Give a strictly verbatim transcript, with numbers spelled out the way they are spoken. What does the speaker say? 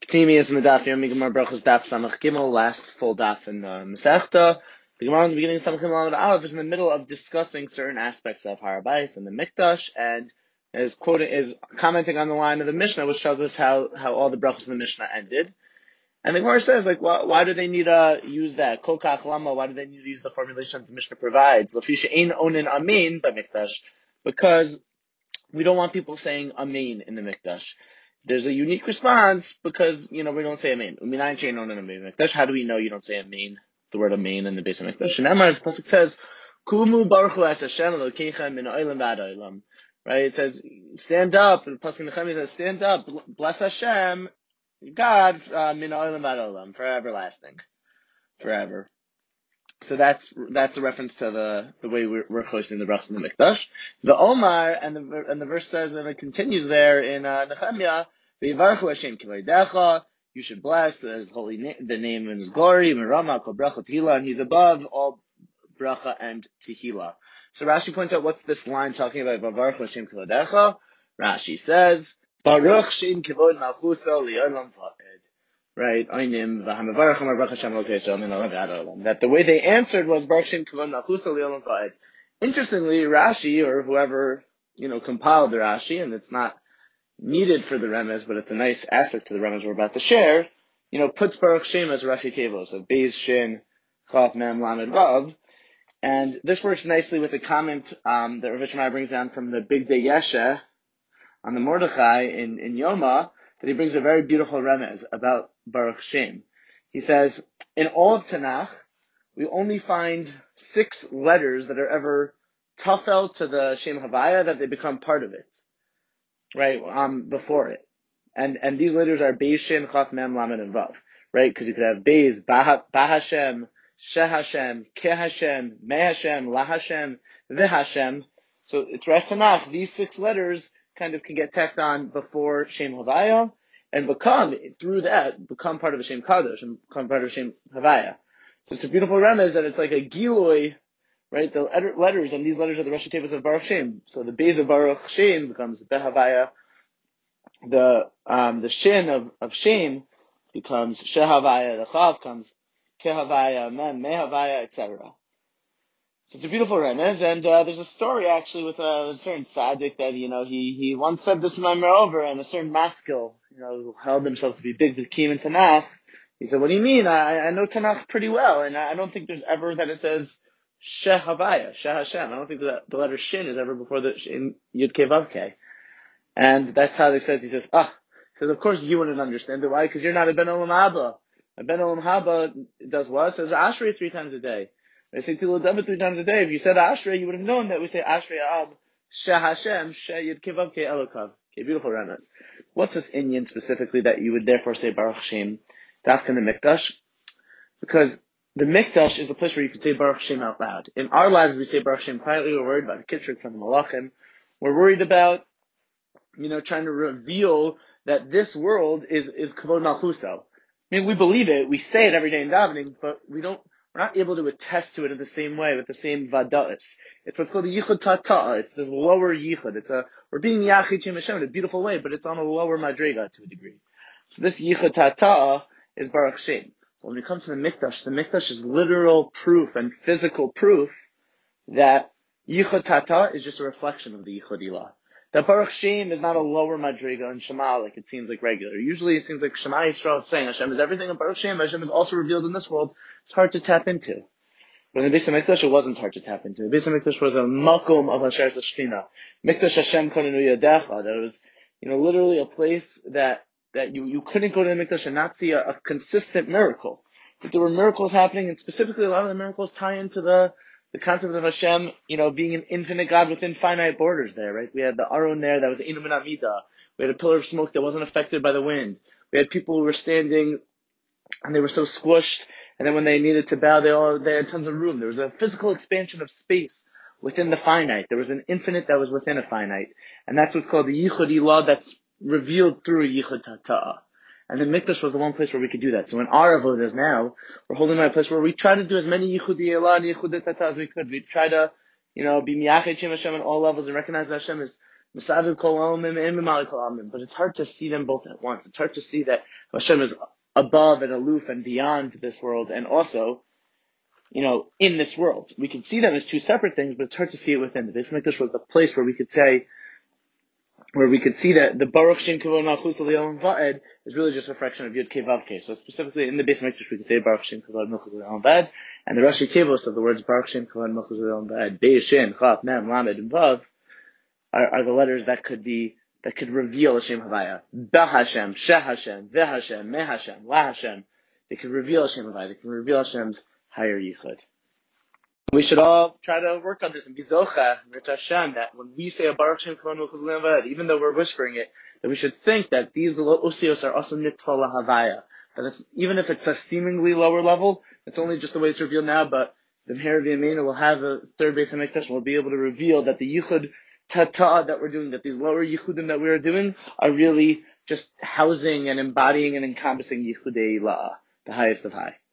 Pneumius in the Daf Yomi Gemara Brachos Daf Samach Gimel, last full daf in the Masechta. The Gemara in the beginning of Samach Gimel Aleph is in the middle of discussing certain aspects of Har Bayis and the Mikdash, and is quoting is commenting on the line of the Mishnah, which tells us how, how all the brachos in the Mishnah ended. And the Gemara says, like, why, why do they need to use that? Kol kach lama, why do they need to use the formulation that the Mishnah provides? Lafisha ein onin amin by Mikdash, because we don't want people saying amin in the Mikdash. There's a unique response because, you know, we don't say amin. Uminayin shein onin amin Mikdash. How do we know you don't say amin, the word amin in the base of Mikdash? And Emar, as the pasuk says, Kumu baruchu es Hashem Elokeichem min ha'olam v'ad ha'olam. Right? It says, stand up. And the pasuk in Nehemiah says, stand up, bless Hashem, God, uh, min ha'olam v'ad ha'olam, for everlasting, forever. So that's that's a reference to the the way we're, we're hosting the brachos in the Mikdash. The Omar and the and the verse says, and it continues there in uh, Nehemiah, V'yivarchu Hashem kivodecha. You should bless His holy name, the name and His glory. Merama kol bracha tehila, and He's above all bracha and tehila. So Rashi points out, what's this line talking about? V'yivarchu Hashem kivodecha. Rashi says, Baruch Shem kivod malchuso li'olam va'ed. Right, that the way they answered was Baruch Shem Kavod Malchuso Li'olam Va'ed. Interestingly, Rashi, or whoever, you know, compiled the Rashi, and it's not needed for the Remez, but it's a nice aspect to the Remez we're about to share, you know, puts Baruch Shem as Rashi Tevos, of Beis Shin, Chaf Mem Lamed Vav, and this works nicely with a comment um, that Rav Shemai brings down from the Big Day Yeshe on the Mordechai in, in Yoma, that he brings a very beautiful remez about Baruch Shem. He says, in all of Tanakh, we only find six letters that are ever tafel to the Shem Havaya, that they become part of it, right, um, before it. And and these letters are Beis, Shin, Chaf, Mem, Lamed, and Vav, right? Because you could have Beis, Bah Hashem, Sheh Hashem, Ke Hashem, Me Hashem, La Hashem, Ve Hashem. So throughout Tanakh, these six letters kind of can get tacked on before Shem Havaya, and become, through that, become part of a Shem Kadosh, and become part of Shem Havaya. So it's a beautiful remez that it's like a Giloi, right, the letters, and these letters are the Rashi Tevos of Baruch Shem. So the base of Baruch Shem becomes Behavaya, the um, the Shin of, of Shem becomes Shehavaya, the Chav comes Kehavaya, Mem, Mehavaya, et cetera. So it's a beautiful remez, and uh, there's a story actually with a, a certain tzaddik that, you know, he, he once said this Maimer over, and a certain maskil, you know, who held himself to be big B'kim in Tanakh, he said, what do you mean? I, I know Tanakh pretty well, and I, I don't think there's ever that it says Sheh Havaya, Sheh Hashem. I don't think that the letter Shin is ever before the in Yud Kei Vav Kei. And that tzaddik says, he says, ah, because of course you wouldn't understand it. Why? Because you're not a Ben Olam Haba. A Ben Olam Haba does what? It says Ashrei three times a day. I say Tilul David three times a day. If you said Ashrei, you would have known that we say Ashrei Ab, Sheh Hashem, Sheh Yud Kei Vav Kei Elokav. Okay, beautiful remez. What's this Inyan specifically that you would therefore say Baruch Shem, Dafka in the Mikdash? Because the Mikdash is the place where you can say Baruch Shem out loud. In our lives, we say Baruch Shem quietly. We're worried about the Kitzur from the Malachim. We're worried about, you know, trying to reveal that this world is, is Kavod Malchuso. I mean, we believe it, we say it every day in davening, but we don't, we're not able to attest to it in the same way, with the same vada'is. It's what's called the yichud ta'ta'. It's this lower yichud. It's a, we're being yachid Shem Hashem in a beautiful way, but it's on a lower madrega to a degree. So this yichud ta'ta' is Baruch Shem. When we come to the Mikdash, the Mikdash is literal proof and physical proof that yichud ta'ta' is just a reflection of the yichud ilah. That Baruch Shem is not a lower madriga in Shema like it seems like regular. Usually it seems like Shema Yisrael is saying Hashem is everything, and Baruch Shem, Hashem is also revealed in this world. It's hard to tap into. But in the Beis HaMikdash, it wasn't hard to tap into. The Beis HaMikdash was a makom of Hashem Shechina. Mikdash Hashem konenu yadecha. That was, you know, literally a place that, that you, you couldn't go to the Mikdash and not see a, a consistent miracle. But there were miracles happening, and specifically a lot of the miracles tie into the The concept of Hashem, you know, being an infinite God within finite borders there, right? We had the Aron there that was Einu Min Amida. We had a pillar of smoke that wasn't affected by the wind. We had people who were standing and they were so squished, and then when they needed to bow, they all, they had tons of room. There was a physical expansion of space within the finite. There was an infinite that was within a finite. And that's what's called the Yichud Ilah, that's revealed through Yichud Ta'ta'. And the Mikdash was the one place where we could do that. So in our avodas now, we're holding a place where we try to do as many Yichudi Elah and Yichudi Tata as we could. We try to, you know, be Miyachet Shem Hashem on all levels and recognize that Hashem is Misaviv kol alamim and mimali kol alamim. But it's hard to see them both at once. It's hard to see that Hashem is above and aloof and beyond this world, and also, you know, in this world. We can see them as two separate things, but it's hard to see it within. The Beis Hamikdash was the place where we could say, where we could see that the Baruch Shem Kavod Malchus L'Olam Va'ed is really just a reflection of Yud Kei Vav Kei. So specifically in the Beis Hamikdash we could say Baruch Shem Kavod Malchus L'Olam Va'ed, and the Rashi Kevos of the words Baruch Shem Kavod Malchus L'Olam Va'ed, Beis Shin Chaf Mem Lamed and Vav, are, are the letters that could be that could reveal Hashem Havaya. Ba Hashem, She Hashem, Ve Hashem, Me Hashem, La Hashem. They could reveal Hashem Havaya. They can reveal Hashem's higher yichud. We should all try to work on this and be zocha, Rich Hashem, that when we say a Baruch Shem Kavod Malchus L'Olam Va'ed, even though we're whispering it, that we should think that these osios are also nitla lahavaya. That it's, even if it's a seemingly lower level, it's only just the way it's revealed now, but the Meher V'Yameinu will have a third Beis Hamikdash and we'll be able to reveal that the yichud tata that we're doing, that these lower yichudim that we are doing are really just housing and embodying and encompassing yichudei la, the highest of high.